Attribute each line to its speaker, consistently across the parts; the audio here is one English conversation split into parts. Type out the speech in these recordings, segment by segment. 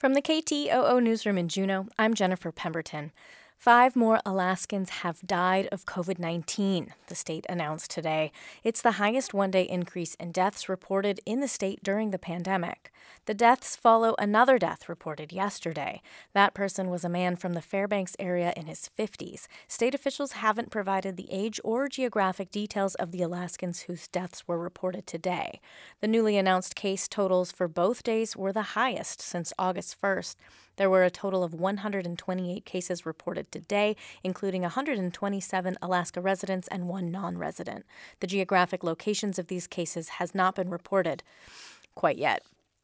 Speaker 1: From the KTOO newsroom in Juneau, I'm Jennifer Pemberton. 5 more Alaskans have died of COVID-19, the state announced today. It's the highest one-day increase in deaths reported in the state during the pandemic. The deaths follow another death reported yesterday. That person was a man from the Fairbanks area in his 50s. State officials haven't provided the age or geographic details of the Alaskans whose deaths were reported today. The newly announced case totals for both days were the highest since August 1st. There were a total of 128 cases reported today, including 127 Alaska residents and 1 non-resident. The geographic locations of these cases has not been reported quite yet.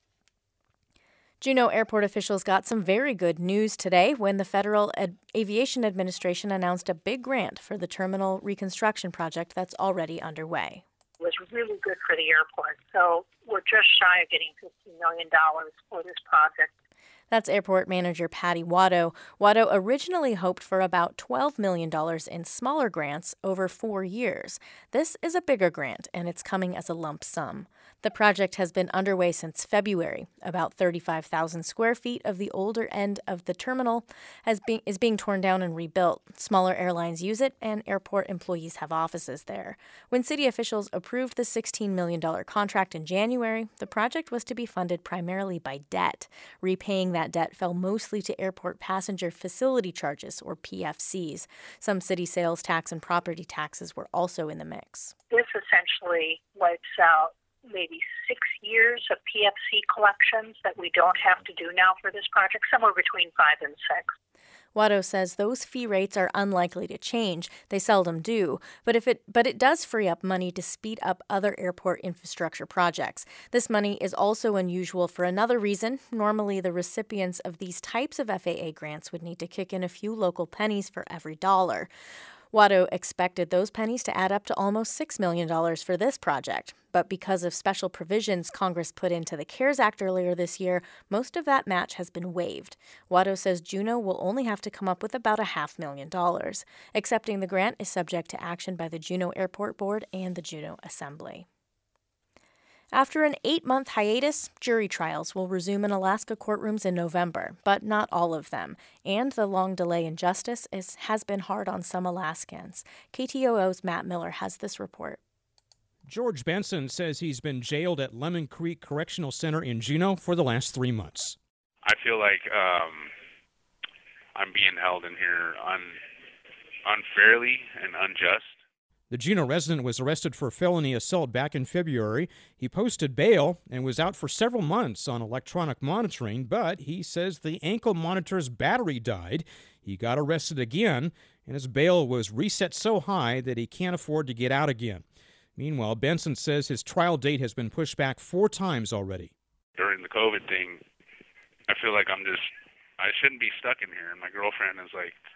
Speaker 1: Juneau airport officials got some very good news today when the Federal Aviation Administration announced a big grant for the terminal reconstruction project that's already underway.
Speaker 2: It was really good for the airport, so we're just shy of getting $15 million for this project.
Speaker 1: That's airport manager Patty Watto. Watto originally hoped for about $12 million in smaller grants over 4 years. This is a bigger grant, and it's coming as a lump sum. The project has been underway since February. About 35,000 square feet of the older end of the terminal is being torn down and rebuilt. Smaller airlines use it, and airport employees have offices there. When city officials approved the $16 million contract in January, the project was to be funded primarily by debt. Repaying that debt fell mostly to airport passenger facility charges, or PFCs. Some city sales tax and property taxes were also in the mix.
Speaker 2: This essentially wipes out maybe 6 years of PFC collections that we don't have to do now for this project, somewhere between 5 and 6.
Speaker 1: Watto says those fee rates are unlikely to change. They seldom do. But it does free up money to speed up other airport infrastructure projects. This money is also unusual for another reason. Normally, the recipients of these types of FAA grants would need to kick in a few local pennies for every dollar. Watto expected those pennies to add up to almost $6 million for this project. But because of special provisions Congress put into the CARES Act earlier this year, most of that match has been waived. Watto says Juneau will only have to come up with about $500,000. Accepting the grant is subject to action by the Juneau Airport Board and the Juneau Assembly. After an 8-month hiatus, jury trials will resume in Alaska courtrooms in November, but not all of them. And the long delay in justice has been hard on some Alaskans. KTOO's Matt Miller has this report.
Speaker 3: George Benson says he's been jailed at Lemon Creek Correctional Center in Juneau for the last 3 months.
Speaker 4: I feel like I'm being held in here unfairly and unjust.
Speaker 3: The Juneau resident was arrested for felony assault back in February. He posted bail and was out for several months on electronic monitoring, but he says the ankle monitor's battery died. He got arrested again, and his bail was reset so high that he can't afford to get out again. Meanwhile, Benson says his trial date has been pushed back 4 times already.
Speaker 4: During the COVID thing, I feel like I shouldn't be stuck in here, and my girlfriend is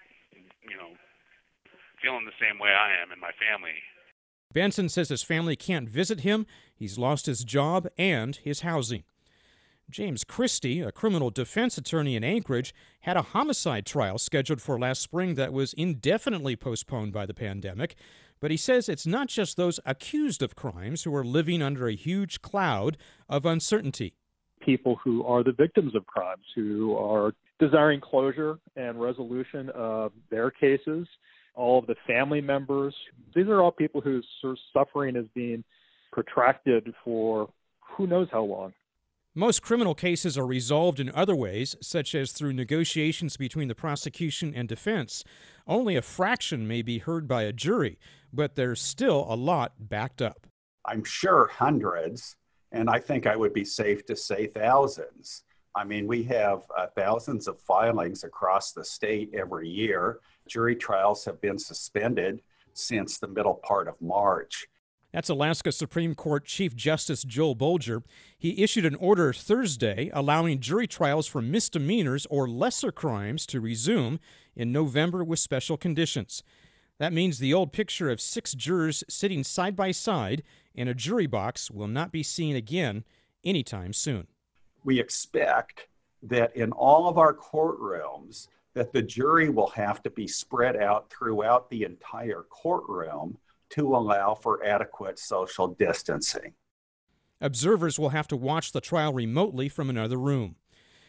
Speaker 4: feeling the same way I am and my family.
Speaker 3: Benson says his family can't visit him. He's lost his job and his housing. James Christie, a criminal defense attorney in Anchorage, had a homicide trial scheduled for last spring that was indefinitely postponed by the pandemic. But he says it's not just those accused of crimes who are living under a huge cloud of uncertainty.
Speaker 5: People who are the victims of crimes, who are desiring closure and resolution of their cases, all of the family members. These are all people whose suffering is being protracted for who knows how long.
Speaker 3: Most criminal cases are resolved in other ways, such as through negotiations between the prosecution and defense. Only a fraction may be heard by a jury, but there's still a lot backed up.
Speaker 6: I'm sure hundreds, and I think I would be safe to say thousands. I mean, we have thousands of filings across the state every year. Jury trials have been suspended since the middle part of March.
Speaker 3: That's Alaska Supreme Court Chief Justice Joel Bolger. He issued an order Thursday allowing jury trials for misdemeanors or lesser crimes to resume in November with special conditions. That means the old picture of 6 jurors sitting side by side in a jury box will not be seen again anytime soon.
Speaker 6: We expect that in all of our courtrooms that the jury will have to be spread out throughout the entire courtroom to allow for adequate social distancing.
Speaker 3: Observers will have to watch the trial remotely from another room.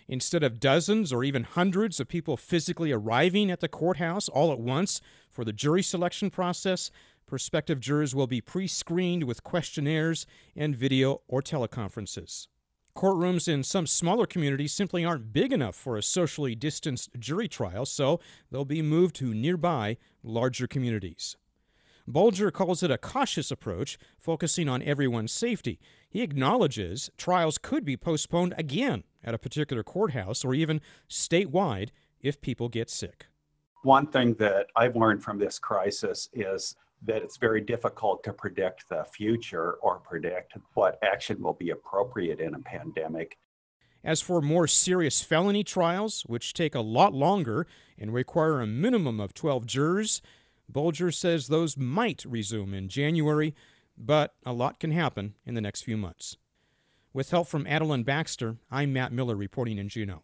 Speaker 3: Instead of dozens or even hundreds of people physically arriving at the courthouse all at once for the jury selection process, prospective jurors will be pre-screened with questionnaires and video or teleconferences. Courtrooms in some smaller communities simply aren't big enough for a socially distanced jury trial, so they'll be moved to nearby, larger communities. Bolger calls it a cautious approach, focusing on everyone's safety. He acknowledges trials could be postponed again at a particular courthouse or even statewide if people get sick.
Speaker 6: One thing that I've learned from this crisis is that it's very difficult to predict the future or predict what action will be appropriate in a pandemic.
Speaker 3: As for more serious felony trials, which take a lot longer and require a minimum of 12 jurors, Bolger says those might resume in January, but a lot can happen in the next few months. With help from Adeline Baxter, I'm Matt Miller reporting in Juneau.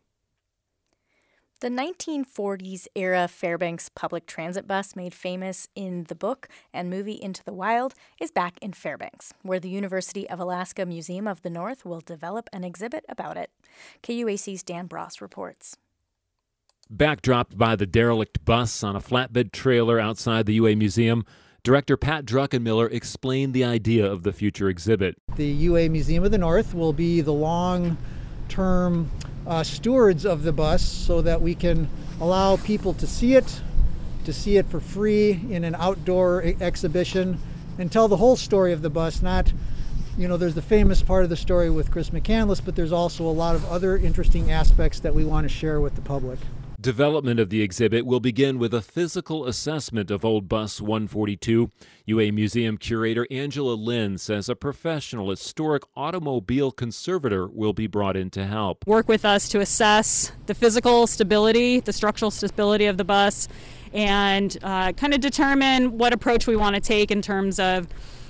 Speaker 1: The 1940s-era Fairbanks public transit bus made famous in the book and movie Into the Wild is back in Fairbanks, where the University of Alaska Museum of the North will develop an exhibit about it. KUAC's Dan Bross reports.
Speaker 7: Backdropped by the derelict bus on a flatbed trailer outside the UA Museum, Director Pat Druckenmiller explained the idea of the future exhibit.
Speaker 8: The UA Museum of the North will be the long-term stewards of the bus so that we can allow people to see it for free in an outdoor exhibition and tell the whole story of the bus. Not, there's the famous part of the story with Chris McCandless, but there's also a lot of other interesting aspects that we want to share with the public.
Speaker 7: Development of the exhibit will begin with a physical assessment of Old Bus 142. UA Museum curator Angela Lynn says a professional historic automobile conservator will be brought in to help.
Speaker 9: Work with us to assess the physical stability, the structural stability of the bus, and kind of determine what approach we want to take in terms of,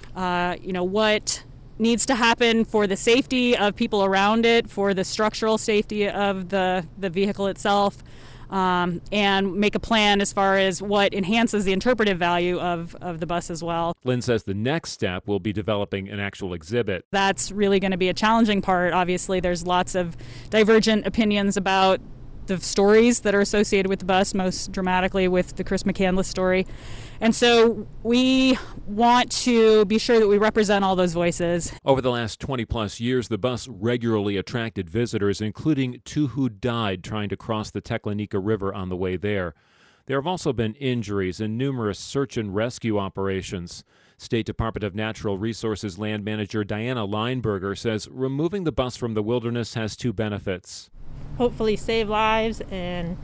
Speaker 9: what needs to happen for the safety of people around it, for the structural safety of the vehicle itself. And make a plan as far as what enhances the interpretive value of the bus as well.
Speaker 7: Lynn says the next step will be developing an actual exhibit.
Speaker 9: That's really going to be a challenging part. Obviously, there's lots of divergent opinions about the stories that are associated with the bus, most dramatically with the Chris McCandless story. And so we want to be sure that we represent all those voices.
Speaker 7: Over the last 20-plus years, the bus regularly attracted visitors, including two who died trying to cross the Teclanica River on the way there. There have also been injuries and numerous search and rescue operations. State Department of Natural Resources Land Manager Diana Lineberger says removing the bus from the wilderness has two benefits.
Speaker 10: Hopefully save lives and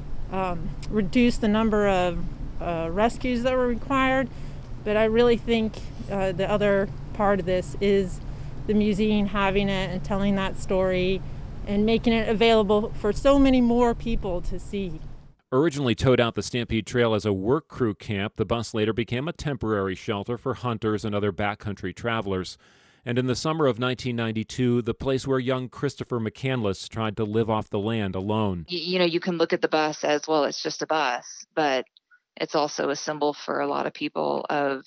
Speaker 10: reduce the number of rescues that were required. But I really think the other part of this is the museum having it and telling that story and making it available for so many more people to see.
Speaker 7: Originally towed out the Stampede Trail as a work crew camp, the bus later became a temporary shelter for hunters and other backcountry travelers. And in the summer of 1992, the place where young Christopher McCandless tried to live off the land alone.
Speaker 11: You can look at the bus as, well, it's just a bus, but it's also a symbol for a lot of people of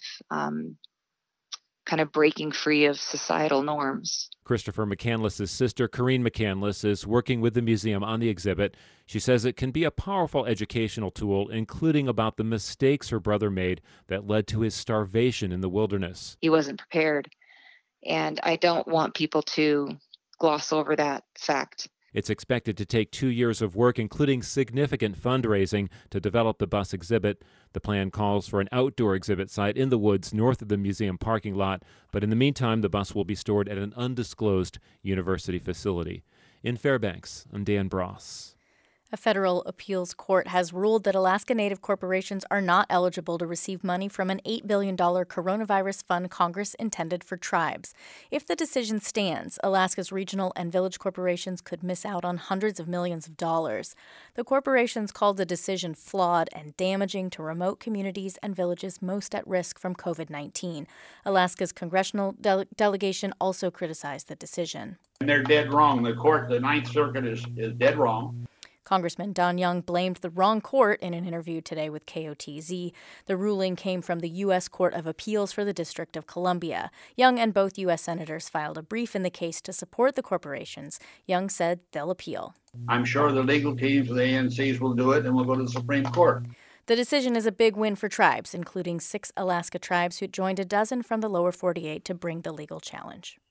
Speaker 11: kind of breaking free of societal norms.
Speaker 7: Christopher McCandless's sister, Corrine McCandless, is working with the museum on the exhibit. She says it can be a powerful educational tool, including about the mistakes her brother made that led to his starvation in the wilderness.
Speaker 11: He wasn't prepared. And I don't want people to gloss over that fact.
Speaker 7: It's expected to take 2 years of work, including significant fundraising, to develop the bus exhibit. The plan calls for an outdoor exhibit site in the woods north of the museum parking lot. But in the meantime, the bus will be stored at an undisclosed university facility. In Fairbanks, I'm Dan Bross.
Speaker 1: A federal appeals court has ruled that Alaska Native corporations are not eligible to receive money from an $8 billion coronavirus fund Congress intended for tribes. If the decision stands, Alaska's regional and village corporations could miss out on hundreds of millions of dollars. The corporations called the decision flawed and damaging to remote communities and villages most at risk from COVID-19. Alaska's congressional delegation also criticized the decision.
Speaker 12: And they're dead wrong. The Ninth Circuit is dead wrong.
Speaker 1: Congressman Don Young blamed the wrong court in an interview today with KOTZ. The ruling came from the U.S. Court of Appeals for the District of Columbia. Young and both U.S. senators filed a brief in the case to support the corporations. Young said they'll appeal.
Speaker 12: I'm sure the legal teams of the ANCs will do it, and we'll go to the Supreme Court.
Speaker 1: The decision is a big win for tribes, including 6 Alaska tribes who joined a dozen from the lower 48 to bring the legal challenge.